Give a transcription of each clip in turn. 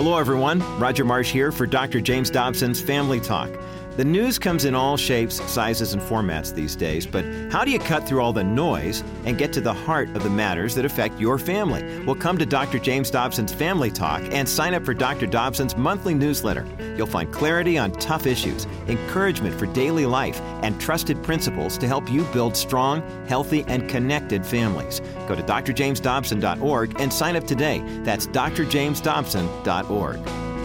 Hello, everyone. Roger Marsh here for Dr. James Dobson's Family Talk. The news comes in all shapes, sizes, and formats these days, but how do you cut through all the noise and get to the heart of the matters that affect your family? Well, come to Dr. James Dobson's Family Talk and sign up for Dr. Dobson's monthly newsletter. You'll find clarity on tough issues, encouragement for daily life, and trusted principles to help you build strong, healthy, and connected families. Go to drjamesdobson.org and sign up today. That's drjamesdobson.org.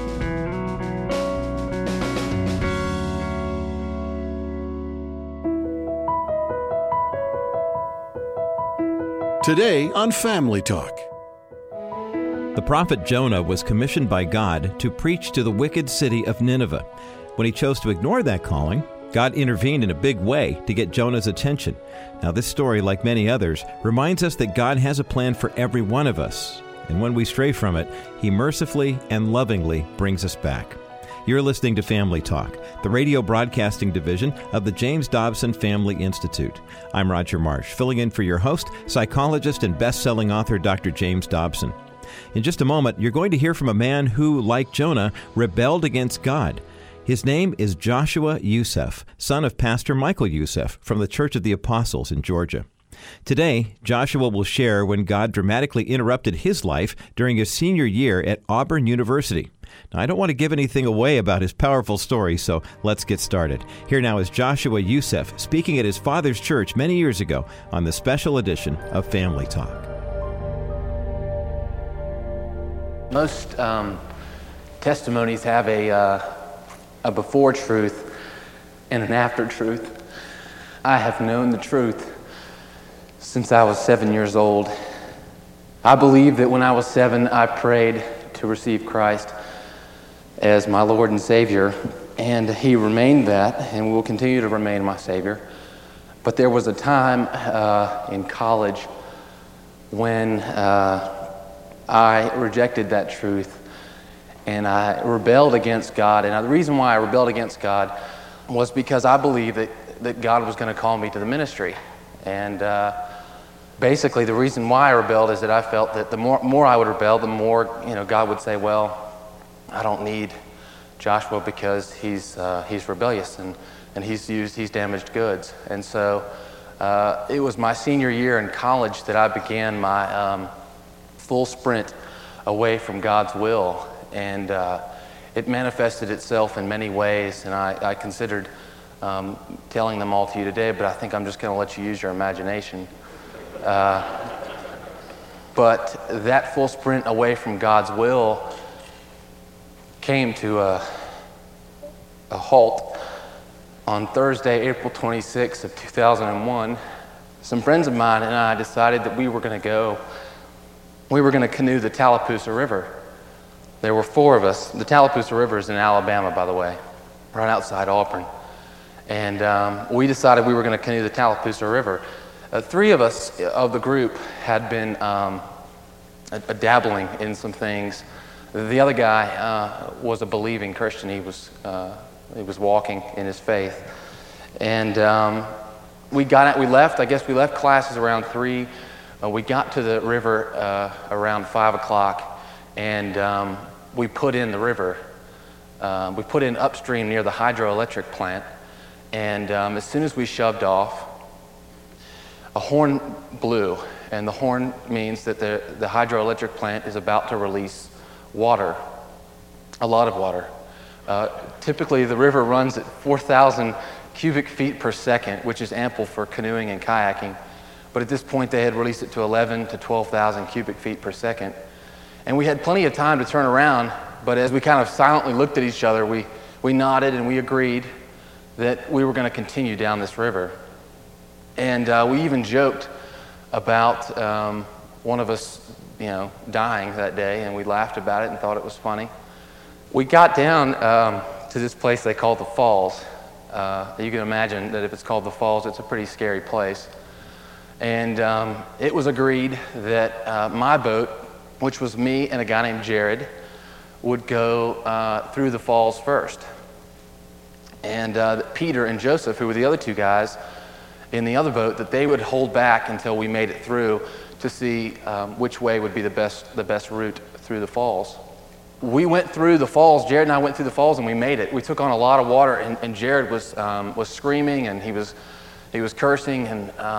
Today on Family Talk. The prophet Jonah was commissioned by God to preach to the wicked city of Nineveh. When he chose to ignore that calling, God intervened in a big way to get Jonah's attention. Now, this story, like many others, reminds us that God has a plan for every one of us. And when we stray from it, He mercifully and lovingly brings us back. You're listening to Family Talk, the radio broadcasting division of the James Dobson Family Institute. I'm Roger Marsh, filling in for your host, psychologist and best-selling author Dr. James Dobson. In just a moment, you're going to hear from a man who, like Jonah, rebelled against God. His name is Joshua Youssef, son of Pastor Michael Youssef from the Church of the Apostles in Georgia. Today, Joshua will share when God dramatically interrupted his life during his senior year at Auburn University. Now, I don't want to give anything away about his powerful story, so let's get started. Here now is Joshua Youssef speaking at his father's church many years ago on the special edition of Family Talk. Most testimonies have a before truth and an after truth. I have known the truth since I was 7 years old. I believe that when I was 7, I prayed to receive Christ as my Lord and Savior, and He remained that and will continue to remain my Savior. But there was a time in college when I rejected that truth and I rebelled against God. And the reason why I rebelled against God was because I believed that God was going to call me to the ministry. And basically the reason why I rebelled is that I felt that the more I would rebel, the more God would say, well, I don't need Joshua because he's rebellious and he's damaged goods. And so it was my senior year in college that I began my full sprint away from God's will, and it manifested itself in many ways, and I considered telling them all to you today, but I think I'm just going to let you use your imagination. But that full sprint away from God's will came to a halt on Thursday, April 26th of 2001. Some friends of mine and I decided that we were going to canoe the Tallapoosa River. There were 4 of us. The Tallapoosa River is in Alabama, by the way, right outside Auburn. And we decided we were going to canoe the Tallapoosa River. 3 of us of the group had been dabbling in some things. The other guy was a believing Christian. He was walking in his faith. And we left. I guess we left classes around 3. We got to the river around 5 o'clock, and we put in the river. We put in upstream near the hydroelectric plant, and as soon as we shoved off, a horn blew, and the horn means that the hydroelectric plant is about to release water, a lot of water. Typically, the river runs at 4,000 cubic feet per second, which is ample for canoeing and kayaking. But at this point, they had released it to 11 to 12,000 cubic feet per second. And we had plenty of time to turn around, but as we kind of silently looked at each other, we nodded and we agreed that we were going to continue down this river. And we even joked about one of us, dying that day, and we laughed about it and thought it was funny. We got down to this place they call the Falls. You can imagine that if it's called the Falls, it's a pretty scary place. And it was agreed that my boat, which was me and a guy named Jared, would go through the falls first. And Peter and Joseph, who were the other 2 guys in the other boat, that they would hold back until we made it through to see which way would be the best route through the falls. we went through the falls. Jared and I went through the falls, and we made it. We took on a lot of water, and Jared was screaming, and he was cursing,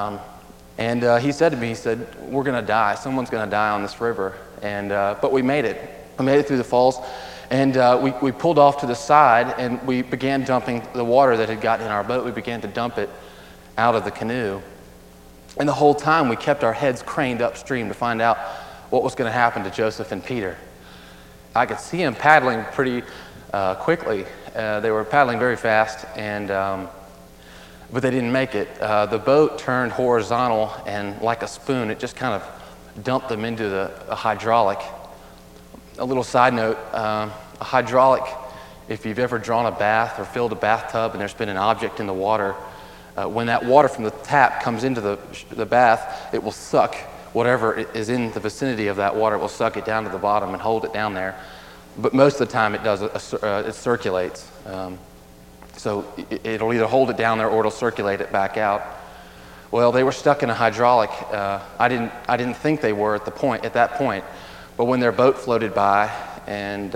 and he said to me, he said, "We're going to die. Someone's going to die on this river." And but we made it. We made it through the falls, and we pulled off to the side, and we began dumping the water that had gotten in our boat. We began to dump it out of the canoe, and the whole time we kept our heads craned upstream to find out what was going to happen to Joseph and Peter. I could see them paddling pretty quickly. They were paddling very fast, and but they didn't make it. The boat turned horizontal, and like a spoon, it just kind of dumped them into a hydraulic. A little side note, a hydraulic, if you've ever drawn a bath or filled a bathtub and there's been an object in the water, when that water from the tap comes into the bath, it will suck whatever is in the vicinity of that water. It will suck it down to the bottom and hold it down there. But most of the time it circulates. So it'll either hold it down there or it'll circulate it back out. Well, they were stuck in a hydraulic. I didn't think they were at that point. But when their boat floated by and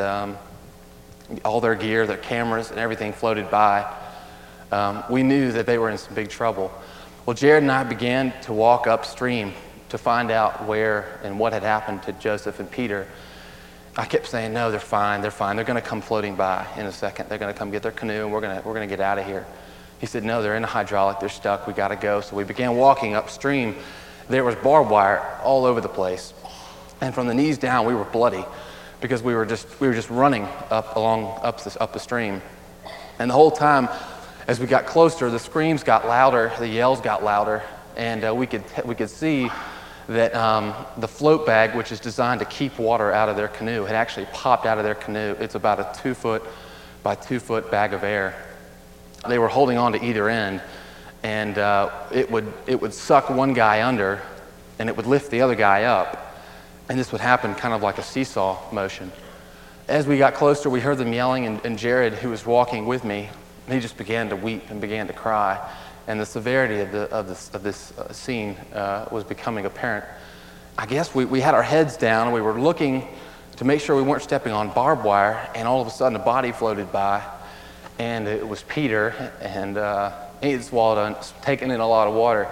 all their gear, their cameras and everything floated by, we knew that they were in some big trouble. Well, Jared and I began to walk upstream to find out where and what had happened to Joseph and Peter. I kept saying, "No, they're fine. They're fine. They're going to come floating by in a second. They're going to come get their canoe, and we're going to get out of here." He said, "No, they're in a hydraulic. They're stuck. We got to go." So we began walking upstream. There was barbed wire all over the place, and from the knees down, we were bloody because we were just running up the stream. And the whole time, as we got closer, the screams got louder, the yells got louder, and we could see that the float bag, which is designed to keep water out of their canoe, had actually popped out of their canoe. It's about a 2-foot by 2-foot bag of air. They were holding on to either end, and it would suck one guy under, and it would lift the other guy up, and this would happen kind of like a seesaw motion. As we got closer, we heard them yelling, and Jared, who was walking with me, he just began to weep and began to cry. And the severity of this scene was becoming apparent. I guess we had our heads down, and we were looking to make sure we weren't stepping on barbed wire, and all of a sudden a body floated by, and it was Peter, and he had taken in a lot of water.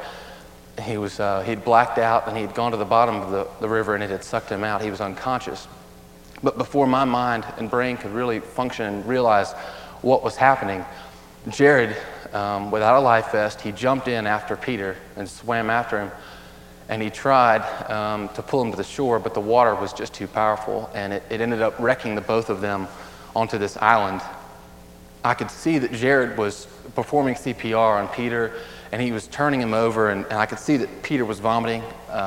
He'd blacked out, and he'd gone to the bottom of the river, and it had sucked him out. He was unconscious. But before my mind and brain could really function and realize what was happening, Jared, without a life vest, he jumped in after Peter and swam after him, and he tried to pull him to the shore, but the water was just too powerful, and it ended up wrecking the both of them onto this island. I could see that Jared was performing CPR on Peter, and he was turning him over, and I could see that Peter was vomiting,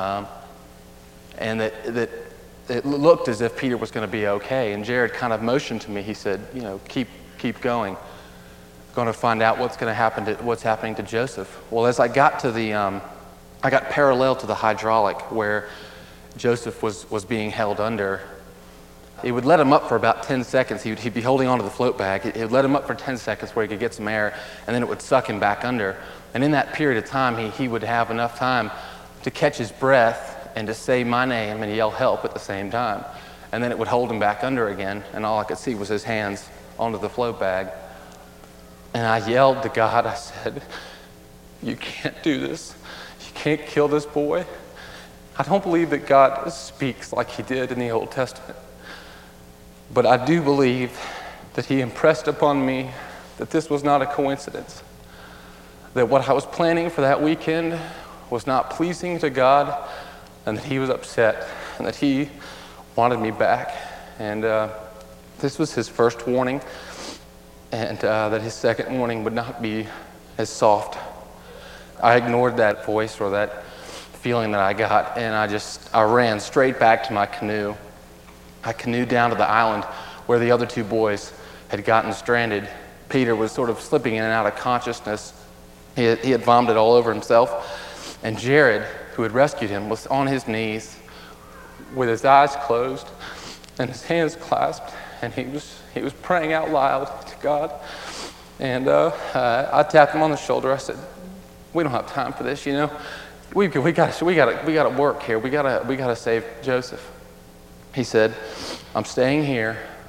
and that it looked as if Peter was going to be okay. And Jared kind of motioned to me. He said, keep going. Going to find out what's happening to Joseph. Well, as I got to I got parallel to the hydraulic where Joseph was being held under. It would let him up for about 10 seconds. He'd be holding onto the float bag. It would let him up for 10 seconds where he could get some air, and then it would suck him back under. And in that period of time, he would have enough time to catch his breath and to say my name and yell help at the same time. And then it would hold him back under again, and all I could see was his hands onto the float bag. And I yelled to God, I said, "You can't do this. You can't kill this boy." I don't believe that God speaks like he did in the Old Testament. But I do believe that he impressed upon me that this was not a coincidence. That what I was planning for that weekend was not pleasing to God, and that he was upset, and that he wanted me back. And this was his first warning, and that his second warning would not be as soft. I ignored that voice or that feeling that I got, and I ran straight back to my canoe. I canoed down to the island where the other two boys had gotten stranded. Peter was sort of slipping in and out of consciousness. He had vomited all over himself. And Jared, who had rescued him, was on his knees with his eyes closed and his hands clasped, and he was praying out loud to God. And I tapped him on the shoulder. I said, "We don't have time for this, We got to work here. We got to save Joseph." He said, "I'm staying here.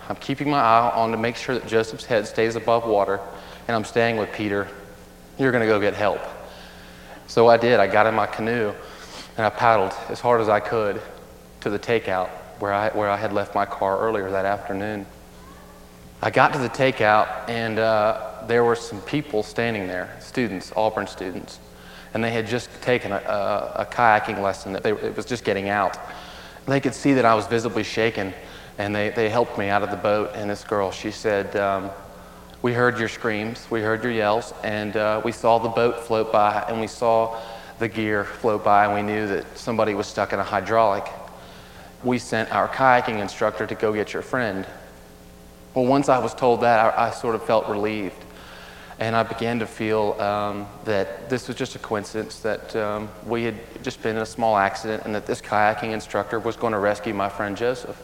I'm keeping my eye on to make sure that Joseph's head stays above water, and I'm staying with Peter. You're going to go get help. So I did. I got in my canoe, and I paddled as hard as I could to the takeout where I had left my car earlier that afternoon. I got to the takeout, and there were some people standing there, students, Auburn students, and they had just taken a kayaking lesson. It was just getting out. They could see that I was visibly shaken, and they helped me out of the boat. And this girl, she said, we heard your screams, we heard your yells, and we saw the boat float by, and we saw the gear float by, and we knew that somebody was stuck in a hydraulic. We sent our kayaking instructor to go get your friend. Well, once I was told that, I sort of felt relieved. And I began to feel that this was just a coincidence, that we had just been in a small accident, and that this kayaking instructor was going to rescue my friend Joseph.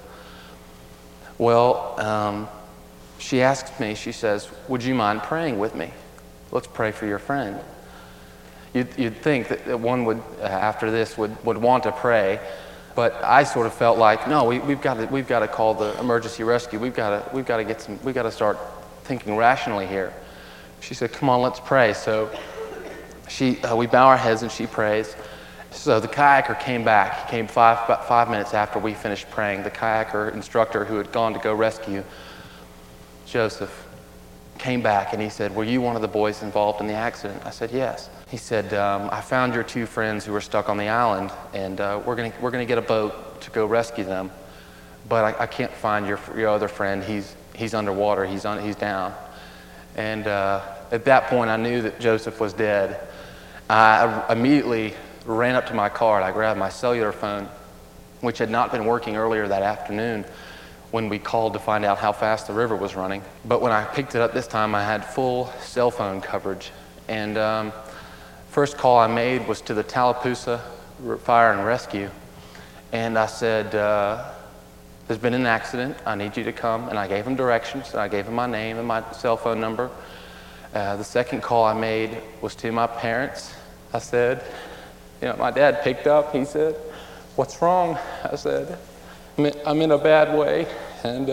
Well, she asked me, she says, would you mind praying with me? Let's pray for your friend. You'd think that one would, after this, would want to pray. But I sort of felt like, no, we've got to call the emergency rescue. We've got to start thinking rationally here. She said, come on, let's pray. So we bow our heads and she prays. So the kayaker came back. He came about 5 minutes after we finished praying. The kayaker instructor who had gone to go rescue Joseph came back and he said, were you one of the boys involved in the accident? I said, yes. He said, I found your two friends who were stuck on the island, and we're gonna get a boat to go rescue them, but I can't find your other friend. He's underwater. He's down. And at that point, I knew that Joseph was dead. I immediately ran up to my car and I grabbed my cellular phone, which had not been working earlier that afternoon when we called to find out how fast the river was running. But when I picked it up this time, I had full cell phone coverage. And first call I made was to the Tallapoosa Fire and Rescue. And I said, there's been an accident. I need you to come. And I gave him directions. And I gave him my name and my cell phone number. The second call I made was to my parents. I said, my dad picked up. He said, what's wrong? I said, I'm in a bad way. And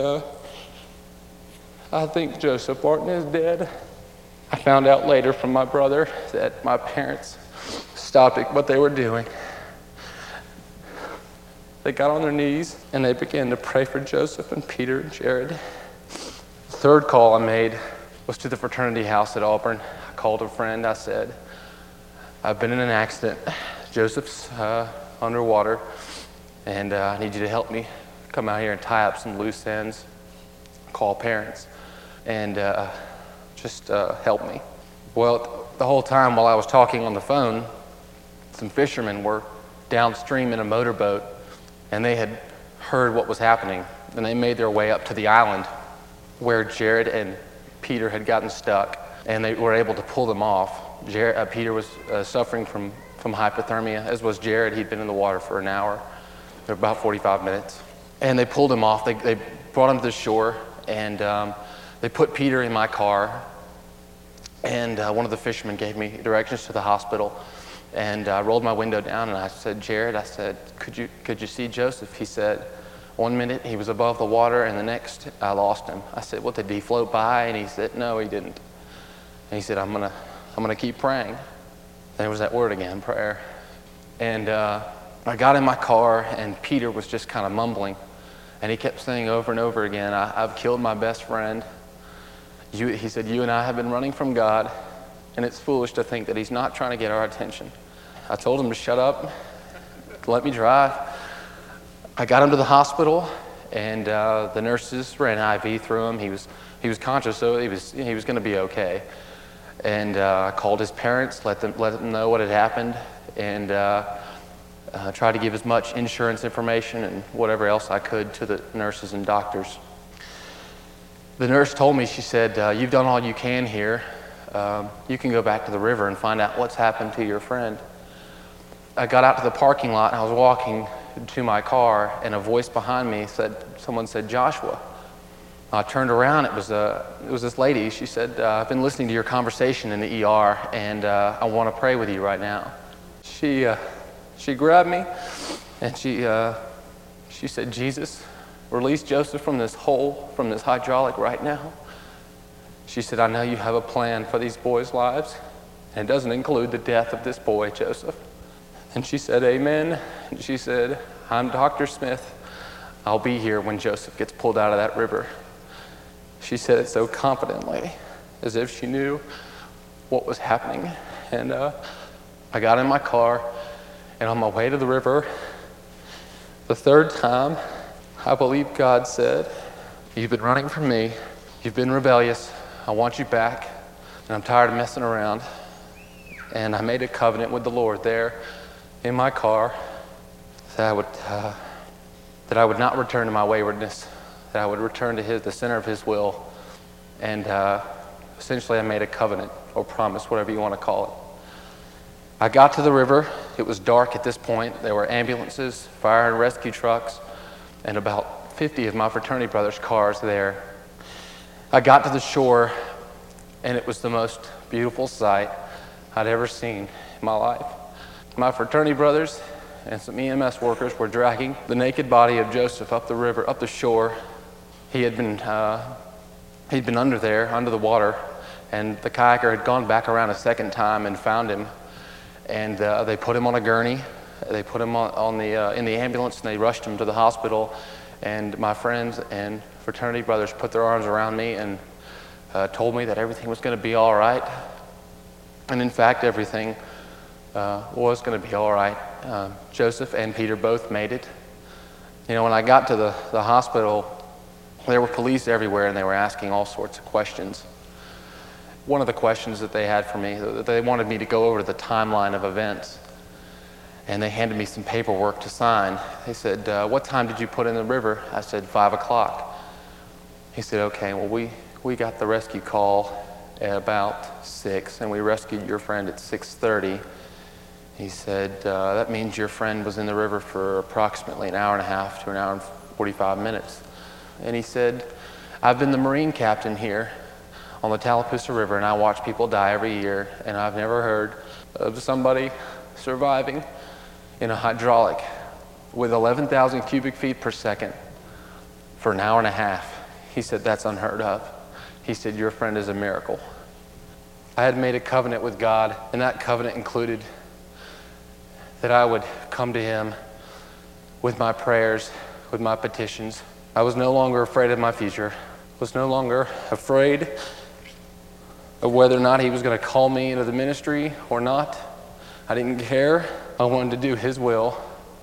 I think Joseph Barton is dead. I found out later from my brother that my parents stopped what they were doing. They got on their knees and they began to pray for Joseph and Peter and Jared. The third call I made was to the fraternity house at Auburn. I called a friend. I said, I've been in an accident. Joseph's underwater, and I need you to help me come out here and tie up some loose ends, call parents, and just help me. Well, the whole time while I was talking on the phone, some fishermen were downstream in a motorboat, and they had heard what was happening, and they made their way up to the island where Jared and Peter had gotten stuck, and they were able to pull them off. Peter was suffering from hypothermia, as was Jared. He'd been in the water for an hour, about 45 minutes. And they pulled him off. They brought him to the shore, and they put Peter in my car, and one of the fishermen gave me directions to the hospital, and I rolled my window down, and I said, Jared, I said, could you see Joseph? He said, 1 minute he was above the water, and the next I lost him. I said, well, did he float by? And he said, no, he didn't. And he said, I'm gonna keep praying. And there was that word again, prayer. And I got in my car, and Peter was just kind of mumbling, and he kept saying over and over again, I've killed my best friend. He said, you and I have been running from God, and it's foolish to think that he's not trying to get our attention. I told him to shut up, let me drive. I got him to the hospital, and the nurses ran an IV through him. He was conscious, so he was going to be okay. And I called his parents, let them know what had happened, and tried to give as much insurance information and whatever else I could to the nurses and doctors. The nurse told me, she said, you've done all you can here. You can go back to the river and find out what's happened to your friend. I got out to the parking lot, and I was walking to my car, and a voice behind me someone said, Joshua. I turned around, it was this lady. She said, I've been listening to your conversation in the ER, and I want to pray with you right now. She grabbed me, and she said, Jesus, release Joseph from this hole, from this hydraulic right now. She said, I know you have a plan for these boys' lives, and it doesn't include the death of this boy, Joseph. And she said, amen. And she said, I'm Dr. Smith. I'll be here when Joseph gets pulled out of that river. She said it so confidently, as if she knew what was happening. And I got in my car, and on my way to the river, the third time, I believe God said, you've been running from me, you've been rebellious, I want you back, and I'm tired of messing around. And I made a covenant with the Lord there in my car that I would not return to my waywardness, that I would return to the center of His will. And essentially I made a covenant or promise, whatever you want to call it. I got to the river. It was dark at this point. There were ambulances, fire and rescue trucks, and about 50 of my fraternity brothers' cars there. I got to the shore, and it was the most beautiful sight I'd ever seen in my life. My fraternity brothers and some EMS workers were dragging the naked body of Joseph up the river, up the shore. He'd been under there, under the water, and the kayaker had gone back around a second time and found him. And they put him on a gurney. They put him in the ambulance, and they rushed him to the hospital. And my friends and fraternity brothers put their arms around me and told me that everything was going to be all right. And in fact, everything was going to be all right. Joseph and Peter both made it. You know, when I got to the hospital, there were police everywhere, and they were asking all sorts of questions. One of the questions that they had for me, they wanted me to go over the timeline of events. And they handed me some paperwork to sign. They said, what time did you put in the river? I said, 5 o'clock. He said, okay, well, we got the rescue call at about 6, and we rescued your friend at 6:30. He said, that means your friend was in the river for approximately an hour and a half to an hour and 45 minutes. And he said, I've been the Marine captain here on the Tallapoosa River, and I watch people die every year, and I've never heard of somebody surviving in a hydraulic with 11,000 cubic feet per second for an hour and a half. He said, that's unheard of. He said, your friend is a miracle. I had made a covenant with God, and that covenant included that I would come to Him with my prayers, with my petitions. I was no longer afraid of my future. Was no longer afraid of whether or not He was going to call me into the ministry or not. I didn't care. I wanted to do His will.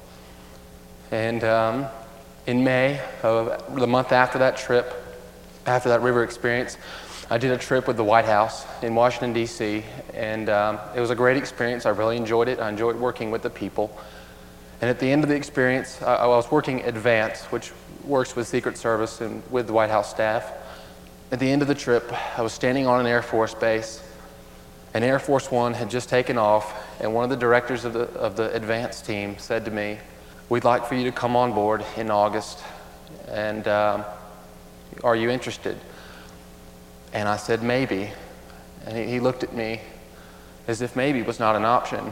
And in May, the month after that trip, after that river experience, I did a trip with the White House in Washington, D.C., and it was a great experience. I really enjoyed it. I enjoyed working with the people. And at the end of the experience, I was working Advance, which works with Secret Service and with the White House staff. At the end of the trip, I was standing on an Air Force base, and Air Force One had just taken off, and one of the directors of the Advance team said to me, we'd like for you to come on board in August, and are you interested? And I said, maybe. And he looked at me as if maybe was not an option.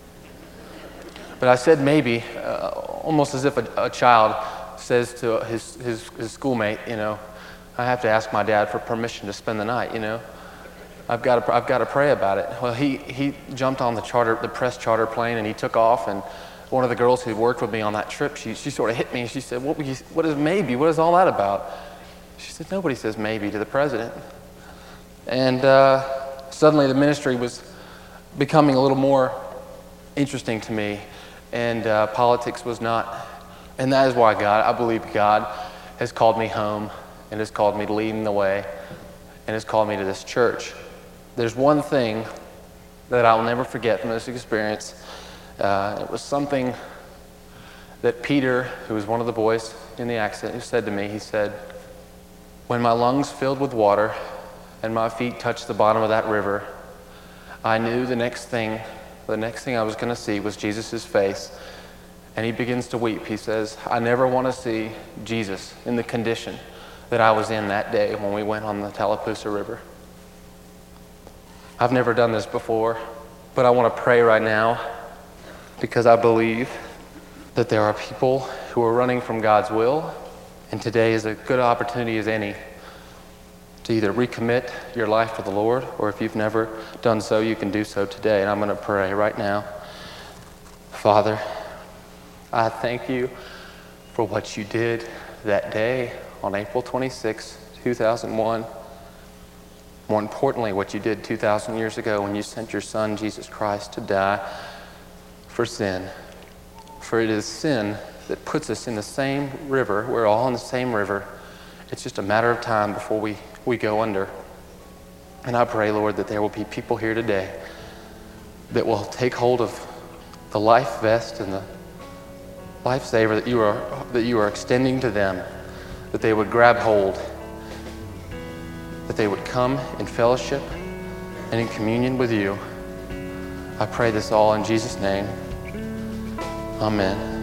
But I said maybe, almost as if a child says to his schoolmate, you know, I have to ask my dad for permission to spend the night, you know. I've got to pray about it. Well, he jumped on the press charter plane, and he took off, and one of the girls who worked with me on that trip, she sort of hit me, and she said, what is maybe? What is all that about? She said, nobody says maybe to the president. And suddenly the ministry was becoming a little more interesting to me, and politics was not. And that is why I believe God has called me home and has called me to lead the way and has called me to this church. There's one thing that I'll never forget from this experience. It was something that Peter, who was one of the boys in the accident, who said to me, he said, when my lungs filled with water and my feet touched the bottom of that river, I knew the next thing I was going to see was Jesus' face. And he begins to weep. He says, I never want to see Jesus in the condition that I was in that day when we went on the Tallapoosa River. I've never done this before, but I want to pray right now because I believe that there are people who are running from God's will, And today is a good opportunity as any to either recommit your life to the Lord, or if you've never done so, you can do so today. And I'm going to pray right now. Father, I thank you for what you did that day on April 26, 2001. More importantly, what you did 2,000 years ago when you sent your Son, Jesus Christ, to die for sin. For it is sin that puts us in the same river. We're all in the same river. It's just a matter of time before we go under. And I pray, Lord, that there will be people here today that will take hold of the life vest and the lifesaver that you are extending to them, that they would grab hold, that they would come in fellowship and in communion with you. I pray this all in Jesus' name. Amen.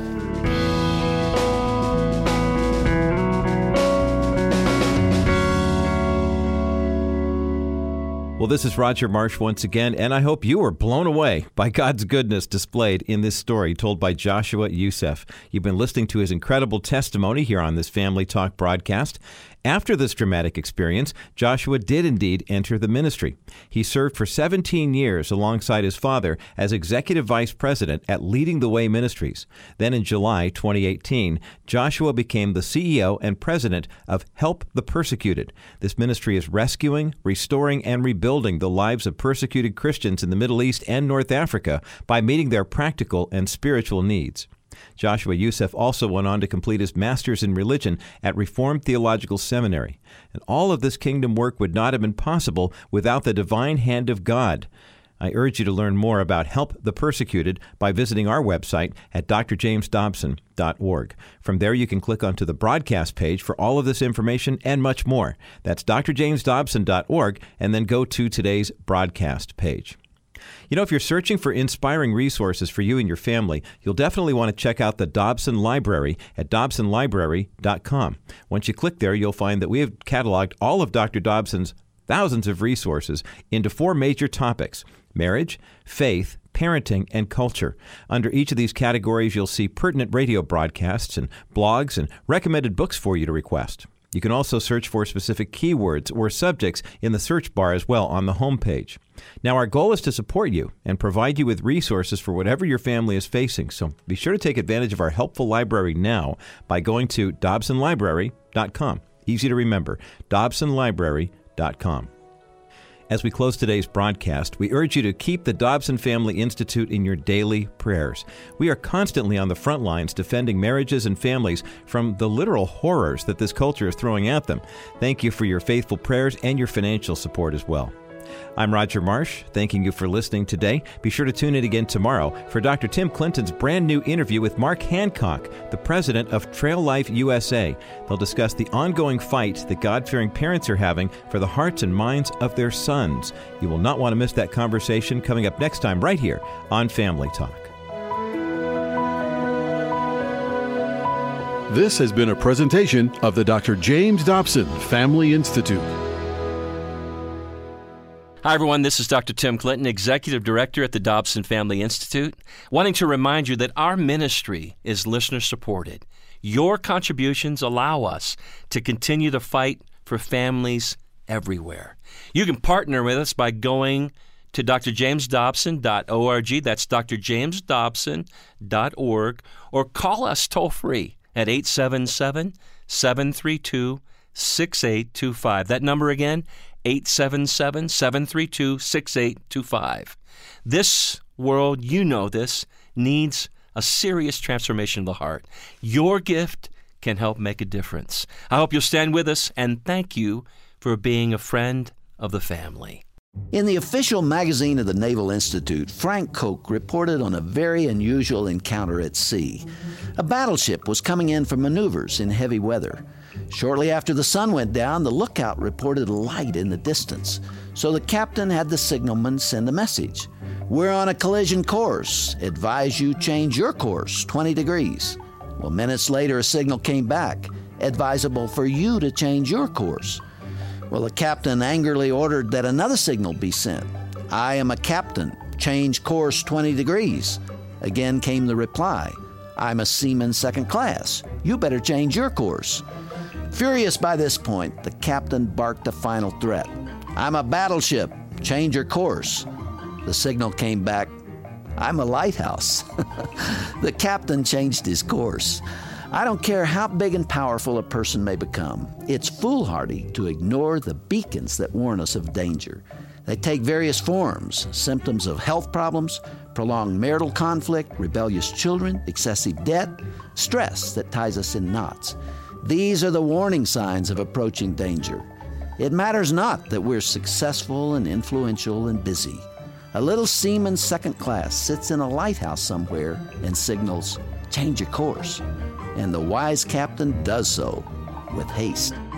Well, this is Roger Marsh once again, and I hope you were blown away by God's goodness displayed in this story told by Joshua Youssef. You've been listening to his incredible testimony here on this Family Talk broadcast. After this dramatic experience, Joshua did indeed enter the ministry. He served for 17 years alongside his father as executive vice president at Leading the Way Ministries. Then in July 2018, Joshua became the CEO and president of Help the Persecuted. This ministry is rescuing, restoring, and rebuilding the lives of persecuted Christians in the Middle East and North Africa by meeting their practical and spiritual needs. Joshua Youssef also went on to complete his master's in religion at Reformed Theological Seminary. And all of this kingdom work would not have been possible without the divine hand of God. I urge you to learn more about Help the Persecuted by visiting our website at drjamesdobson.org. From there, you can click onto the broadcast page for all of this information and much more. That's drjamesdobson.org, and then go to today's broadcast page. You know, if you're searching for inspiring resources for you and your family, you'll definitely want to check out the Dobson Library at dobsonlibrary.com. Once you click there, you'll find that we have cataloged all of Dr. Dobson's thousands of resources into 4 major topics: marriage, faith, parenting, and culture. Under each of these categories, you'll see pertinent radio broadcasts and blogs and recommended books for you to request. You can also search for specific keywords or subjects in the search bar as well on the homepage. Now, our goal is to support you and provide you with resources for whatever your family is facing, so be sure to take advantage of our helpful library now by going to dobsonlibrary.com. Easy to remember, dobsonlibrary.com. As we close today's broadcast, we urge you to keep the Dobson Family Institute in your daily prayers. We are constantly on the front lines defending marriages and families from the literal horrors that this culture is throwing at them. Thank you for your faithful prayers and your financial support as well. I'm Roger Marsh, thanking you for listening today. Be sure to tune in again tomorrow for Dr. Tim Clinton's brand new interview with Mark Hancock, the president of Trail Life USA. They'll discuss the ongoing fight that God-fearing parents are having for the hearts and minds of their sons. You will not want to miss that conversation coming up next time right here on Family Talk. This has been a presentation of the Dr. James Dobson Family Institute. Hi, everyone. This is Dr. Tim Clinton, Executive Director at the Dobson Family Institute, wanting to remind you that our ministry is listener-supported. Your contributions allow us to continue the fight for families everywhere. You can partner with us by going to drjamesdobson.org. That's drjamesdobson.org. Or call us toll-free at 877-732-6825. That number again, 877-732-6825. This world, you know this, needs a serious transformation of the heart. Your gift can help make a difference. I hope you'll stand with us, and thank you for being a friend of the family. In the official magazine of the Naval Institute, Frank Koch reported on a very unusual encounter at sea. A battleship was coming in for maneuvers in heavy weather. Shortly after the sun went down, the lookout reported a light in the distance, so the captain had the signalman send a message. "We're on a collision course. Advise you change your course 20 degrees. Well, minutes later, a signal came back. Advisable for you to change your course. Well, the captain angrily ordered that another signal be sent. "I am a captain. Change course 20 degrees. Again came the reply. "I'm a seaman second class. You better change your course." Furious by this point, the captain barked a final threat. "I'm a battleship. Change your course." The signal came back, "I'm a lighthouse." The captain changed his course. I don't care how big and powerful a person may become. It's foolhardy to ignore the beacons that warn us of danger. They take various forms: symptoms of health problems, prolonged marital conflict, rebellious children, excessive debt, stress that ties us in knots. These are the warning signs of approaching danger. It matters not that we're successful and influential and busy. A little seaman second class sits in a lighthouse somewhere and signals, "Change your course." And the wise captain does so with haste.